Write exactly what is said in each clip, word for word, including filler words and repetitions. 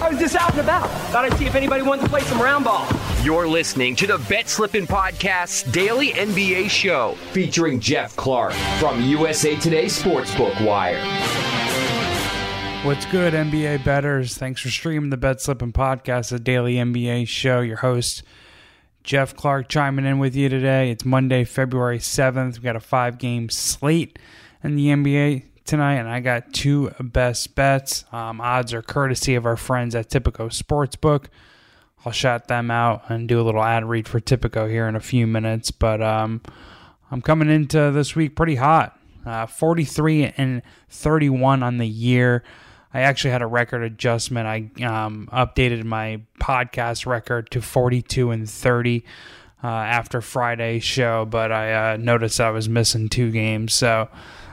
I was just out and about. Thought I'd see if anybody wanted to play some round ball. You're listening to the Bet Slippin' Podcast's daily N B A show, featuring Jeff Clark from U S A Today Sportsbook Wire. What's good, N B A bettors? Thanks for streaming the Bet Slippin' Podcast, a daily N B A show. Your host, Jeff Clark, chiming in with you today. It's Monday, February seventh. We've got a five-game slate in the N B A tonight, and I got two best bets. Um, odds are courtesy of our friends at Tipico Sportsbook. I'll shout them out and do a little ad read for Tipico here in a few minutes. But um, I'm coming into this week pretty hot. Uh, forty-three and thirty-one on the year. I actually had a record adjustment. I um, updated my podcast record to forty-two and thirty uh, after Friday's show, but I uh, noticed I was missing two games. So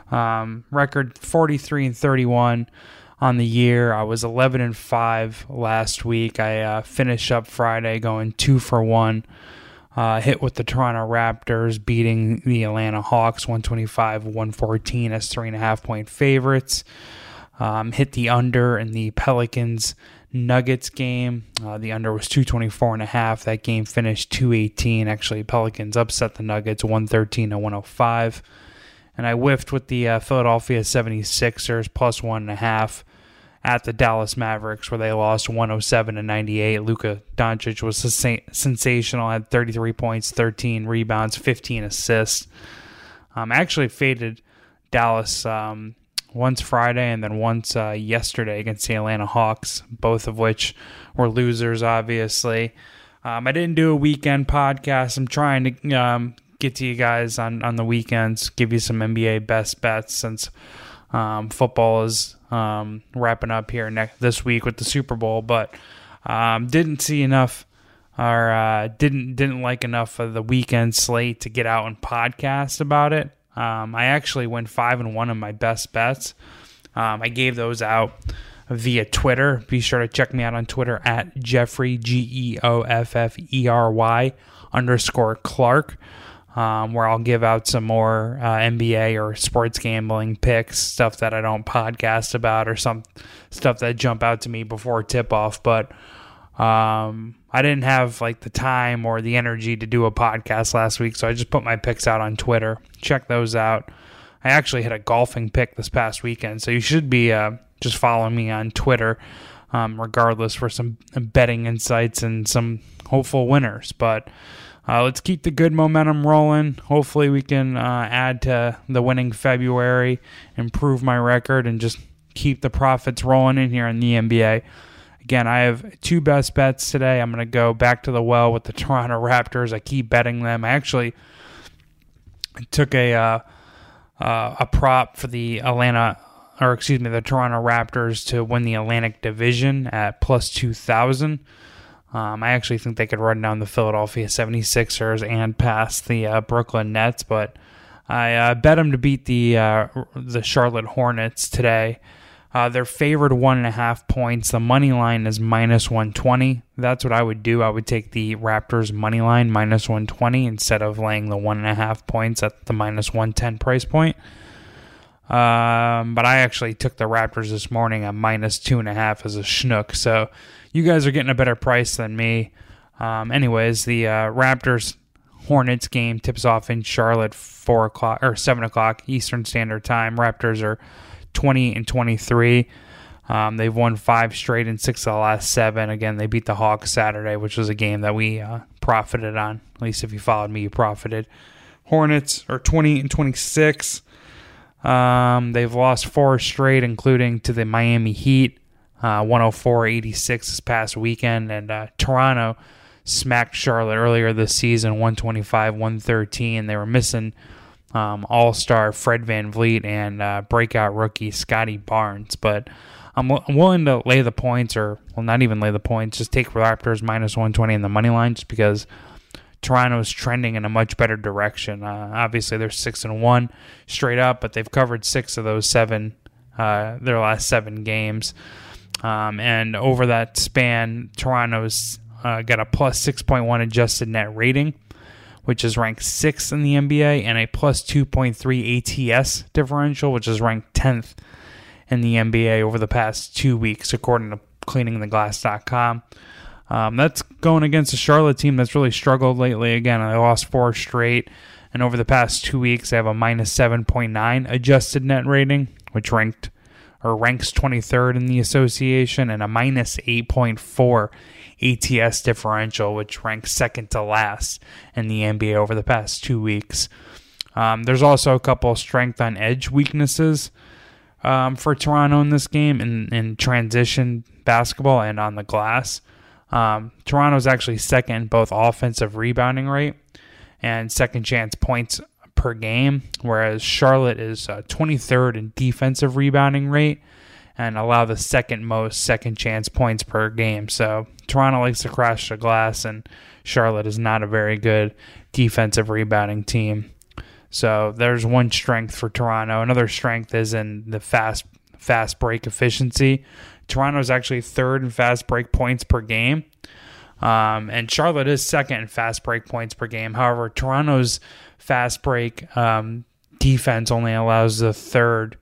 um, record forty-three and thirty-one on the year. I was eleven and five last week. I uh, finished up Friday going two for one. Uh, hit with the Toronto Raptors, beating the Atlanta Hawks one twenty-five one fourteen as three and a half point favorites. Um, hit the under in the Pelicans Nuggets game. Uh, the under was two twenty-four and a half. That game finished two eighteen. Actually, Pelicans upset the Nuggets one thirteen to one oh five. And I whiffed with the uh, Philadelphia seventy-sixers plus one and a half at the Dallas Mavericks, where they lost one oh seven to ninety-eight. Luka Doncic was sensational, had thirty-three points, thirteen rebounds, fifteen assists. Um, I actually faded Dallas um, once Friday and then once uh, yesterday against the Atlanta Hawks, both of which were losers, obviously. Um, I didn't do a weekend podcast. I'm trying to um, get to you guys on, on the weekends, give you some N B A best bets since um, football is um, wrapping up here next this week with the Super Bowl, but um, didn't see enough or uh, didn't didn't like enough of the weekend slate to get out and podcast about it. Um, I actually went five and one on my best bets. Um, I gave those out via Twitter. Be sure to check me out on Twitter at Jeffrey G E O F F E R Y underscore Clark, um, where I'll give out some more uh, N B A or sports gambling picks, stuff that I don't podcast about, or some stuff that jump out to me before tip off. But um, I didn't have like the time or the energy to do a podcast last week, so I just put my picks out on Twitter. Check those out. I actually hit a golfing pick this past weekend, so you should be uh, just following me on Twitter, um, regardless, for some betting insights and some hopeful winners. But uh, let's keep the good momentum rolling. Hopefully we can uh, add to the winning February, improve my record, and just keep the profits rolling in here in the N B A. Again, I have two best bets today. I'm going to go back to the well with the Toronto Raptors. I keep betting them. I actually took a uh, uh, a prop for the Atlanta, or excuse me, the Toronto Raptors to win the Atlantic Division at plus two thousand. Um, I actually think they could run down the Philadelphia seventy-sixers and pass the uh, Brooklyn Nets, but I uh, bet them to beat the uh, the Charlotte Hornets today. Uh, they're favored one and a half points. The money line is minus one twenty. That's what I would do. I would take the Raptors money line minus one twenty instead of laying the one and a half points at the minus one ten price point. Um, but I actually took the Raptors this morning at minus two and a half as a schnook. So you guys are getting a better price than me. Um, anyways, the uh, Raptors Hornets game tips off in Charlotte four o'clock or seven o'clock Eastern Standard Time. Raptors are twenty and twenty-three. Um, they've won five straight and six of the last seven. Again, they beat the Hawks Saturday, which was a game that we uh, profited on. At least if you followed me, you profited. Hornets are twenty and twenty-six. Um, they've lost four straight, including to the Miami Heat, uh, one oh four eighty-six this past weekend. And uh, Toronto smacked Charlotte earlier this season, one twenty-five one thirteen. They were missing Um, all-star Fred VanVleet and uh, breakout rookie Scotty Barnes. But I'm, w- I'm willing to lay the points, or, well, not even lay the points, just take Raptors minus one twenty in the money line, just because Toronto is trending in a much better direction. Uh, obviously, they're six and one straight up, but they've covered six of those seven, uh, their last seven games. Um, and over that span, Toronto's uh, got a plus six point one adjusted net rating, which is ranked sixth in the N B A, and a plus two point three A T S differential, which is ranked tenth in the N B A over the past two weeks, according to cleaning the glass dot com. Um, that's going against a Charlotte team that's really struggled lately. Again, they lost four straight, and over the past two weeks, they have a minus seven point nine adjusted net rating, which ranked or ranks twenty-third in the association, and a minus eight point four A T S differential, which ranks second to last in the N B A over the past two weeks. Um, there's also a couple strength on edge weaknesses um, for Toronto in this game in, in transition basketball and on the glass. Um, Toronto is actually second in both offensive rebounding rate and second chance points per game, whereas Charlotte is uh, twenty-third in defensive rebounding rate and allow the second most second chance points per game. So Toronto likes to crash the glass, and Charlotte is not a very good defensive rebounding team. So there's one strength for Toronto. Another strength is in the fast fast break efficiency. Toronto is actually third in fast break points per game. Um, and Charlotte is second in fast break points per game. However, Toronto's fast break um, defense only allows the third,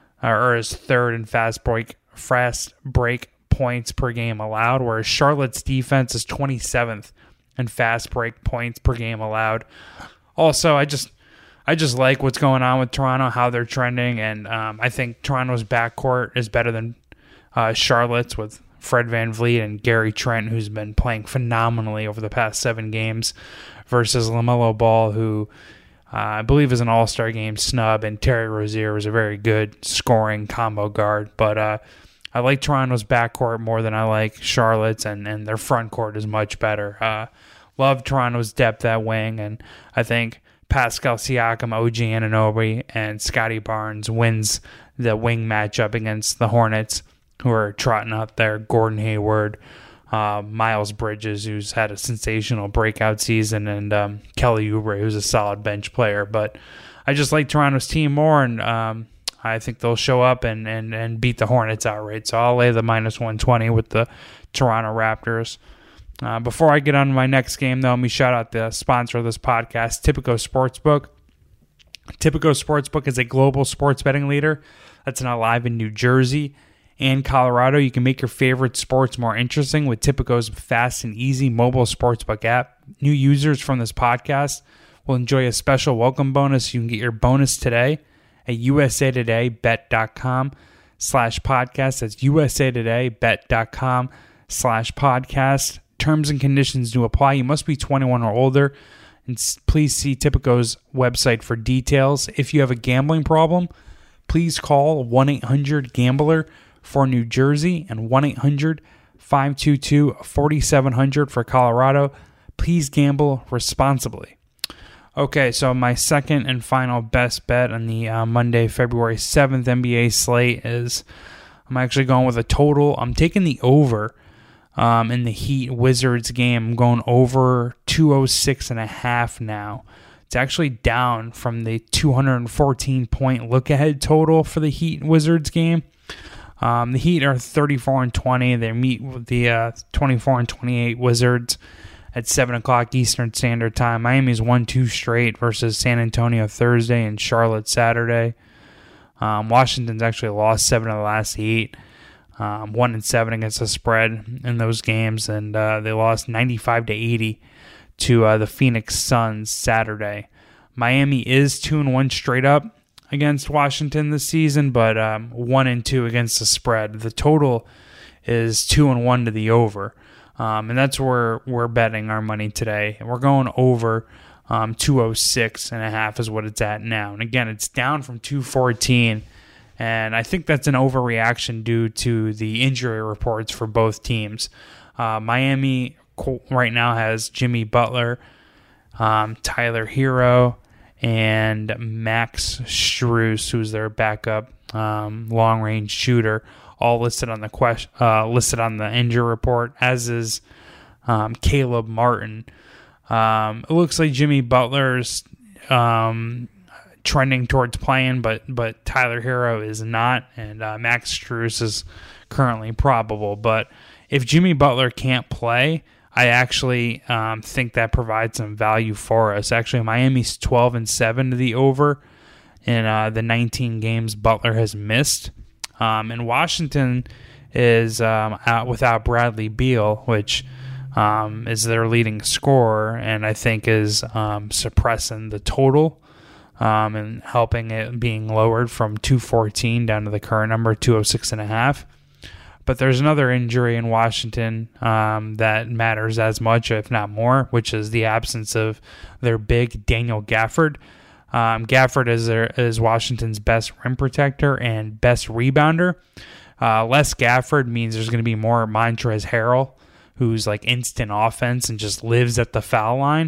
or is third in fast break fast break points per game allowed, whereas Charlotte's defense is twenty-seventh in fast break points per game allowed. Also, I just I just like what's going on with Toronto, how they're trending, and um, I think Toronto's backcourt is better than uh, Charlotte's with Fred VanVleet and Gary Trent, who's been playing phenomenally over the past seven games, versus LaMelo Ball, who uh, I believe is an all-star game snub, and Terry Rozier is a very good scoring combo guard. But uh, I like Toronto's backcourt more than I like Charlotte's, and, and their front court is much better. Uh, love Toronto's depth at wing, and I think Pascal Siakam, O G Anunoby, and Scotty Barnes wins the wing matchup against the Hornets, who are trotting out there Gordon Hayward, uh, Miles Bridges, who's had a sensational breakout season, and um, Kelly Oubre, who's a solid bench player. But I just like Toronto's team more, and um, I think they'll show up and, and, and beat the Hornets outright. So I'll lay the minus one twenty with the Toronto Raptors. Uh, before I get on to my next game, though, let me shout out the sponsor of this podcast, Tipico Sportsbook. Tipico Sportsbook is a global sports betting leader that's now live in New Jersey and Colorado. You can make your favorite sports more interesting with Tipico's fast and easy mobile sportsbook app. New users from this podcast will enjoy a special welcome bonus. You can get your bonus today at usatodaybet.com slash podcast. That's usatodaybet.com slash podcast. Terms and conditions do apply. You must be twenty-one or older, and please see Tipico's website for details. If you have a gambling problem, please call one eight hundred gambler for New Jersey and one eight hundred five two two four seven zero zero for Colorado. Please gamble responsibly. Okay, so my second and final best bet on the uh, Monday, February seventh N B A slate is I'm actually going with a total. I'm taking the over um, in the Heat Wizards game. I'm going over two oh six and a half now. It's actually down from the two hundred fourteen point look-ahead total for the Heat Wizards game. Um, the Heat are thirty-four and twenty. They meet with the uh, twenty-four and twenty-eight Wizards at seven o'clock Eastern Standard Time. Miami's won two straight versus San Antonio Thursday and Charlotte Saturday. Um, Washington's actually lost seven of the last eight. Um, one and seven against the spread in those games, and uh, they lost ninety-five to eighty to uh, the Phoenix Suns Saturday. Miami is two and one straight up against Washington this season, but um, one and two against the spread. The total is two and one to the over, um, and that's where we're betting our money today. We're going over um, two oh six and a half is what it's at now. And again, it's down from two fourteen, and I think that's an overreaction due to the injury reports for both teams. Uh, Miami right now has Jimmy Butler, um, Tyler Hero, and Max Strus, who's their backup um, long-range shooter, all listed on the question, uh, listed on the injury report, as is um, Caleb Martin. Um, it looks like Jimmy Butler's um, trending towards playing, but but Tyler Hero is not, and uh, Max Strus is currently probable. But if Jimmy Butler can't play, I actually um, think that provides some value for us. Actually, Miami's twelve and seven to the over in uh, the nineteen games Butler has missed. Um, and Washington is um, out without Bradley Beal, which um, is their leading scorer, and I think is um, suppressing the total um, and helping it being lowered from two fourteen down to the current number, two oh six and a half. But there's another injury in Washington um, that matters as much, if not more, which is the absence of their big Daniel Gafford. Um, Gafford is, their, is Washington's best rim protector and best rebounder. Uh, less Gafford means there's going to be more Montrezl Harrell, who's like instant offense and just lives at the foul line.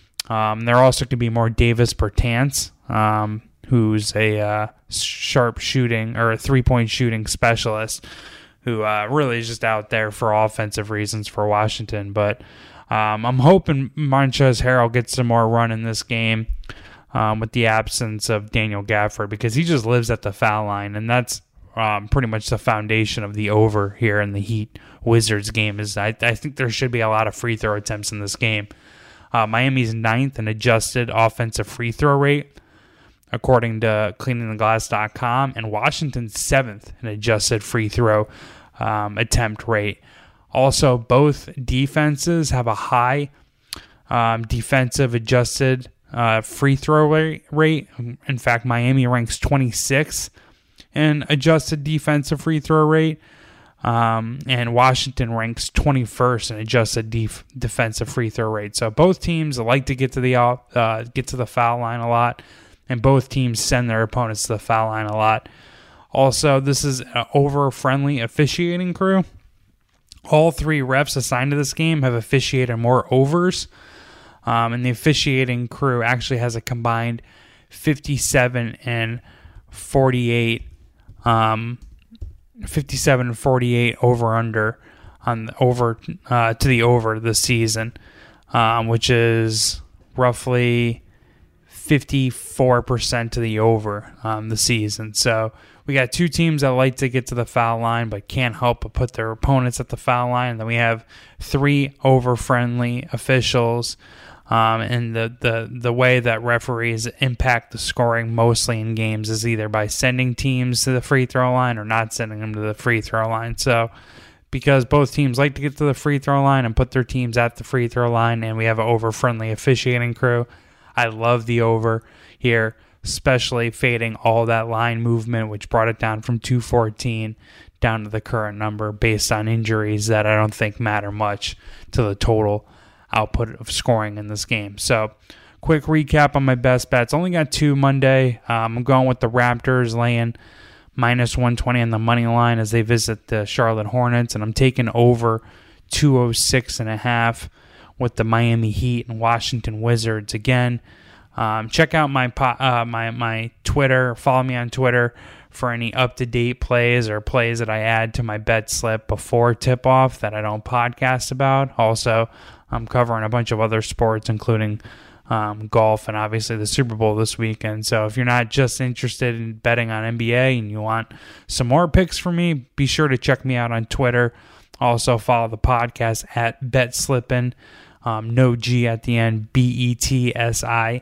Um, there also could be more Davis Bertans, um, who's a uh, sharp shooting or a three-point shooting specialist, who uh, really is just out there for offensive reasons for Washington. But um, I'm hoping Montrezl Harrell gets some more run in this game um, with the absence of Daniel Gafford, because he just lives at the foul line, and that's um, pretty much the foundation of the over here in the Heat Wizards game. Is I, I think there should be a lot of free throw attempts in this game. Uh, Miami's ninth in adjusted offensive free throw rate, according to cleaning the glass dot com, and Washington's seventh in adjusted free throw um, attempt rate. Also, both defenses have a high um, defensive adjusted uh, free throw rate, rate. In fact, Miami ranks twenty-sixth in adjusted defensive free throw rate, um, and Washington ranks twenty-first in adjusted def- defensive free throw rate. So both teams like to get to the uh, get to the foul line a lot, and both teams send their opponents to the foul line a lot. Also, this is an over-friendly officiating crew. All three refs assigned to this game have officiated more overs, um, and the officiating crew actually has a combined fifty-seven and forty-eight, um, fifty-seven and forty-eight over/under on the over uh, to the over this season, um, which is roughly fifty-four percent to the over um, the season. So we got two teams that like to get to the foul line but can't help but put their opponents at the foul line. And then we have three over-friendly officials. Um, and the, the, the way that referees impact the scoring mostly in games is either by sending teams to the free throw line or not sending them to the free throw line. So because both teams like to get to the free throw line and put their teams at the free throw line, and we have an over-friendly officiating crew, I love the over here, especially fading all that line movement, which brought it down from two fourteen down to the current number based on injuries that I don't think matter much to the total output of scoring in this game. So quick recap on my best bets. Only got two Monday. Um, I'm going with the Raptors laying minus one twenty on the money line as they visit the Charlotte Hornets, and I'm taking over two oh six and a half with the Miami Heat and Washington Wizards again. Um, check out my uh, my my Twitter. Follow me on Twitter for any up-to-date plays or plays that I add to my bet slip before tip-off that I don't podcast about. Also, I'm covering a bunch of other sports, including um, golf and obviously the Super Bowl this weekend. So if you're not just interested in betting on N B A and you want some more picks from me, be sure to check me out on Twitter. Also, follow the podcast at BetSlippin'. Um, no G at the end, B E T S I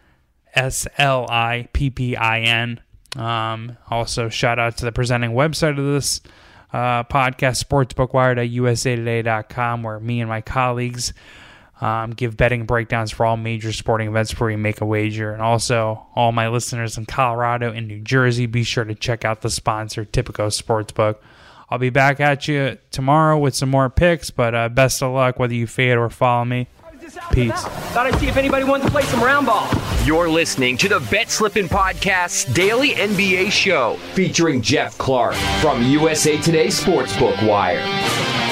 S L I P P I N. Um, also, shout out to the presenting website of this uh, podcast, sportsbookwire dot U S A today dot com, where me and my colleagues um, give betting breakdowns for all major sporting events before you make a wager. And also, all my listeners in Colorado and New Jersey, be sure to check out the sponsor, Tipico Sportsbook. I'll be back at you tomorrow with some more picks, but uh, best of luck whether you fade or follow me. Peace. Thought I'd see if anybody wanted to play some round ball. You're listening to the Bet Slippin' Podcast's daily N B A show featuring Jeff Clark from U S A Today Sportsbook Wire.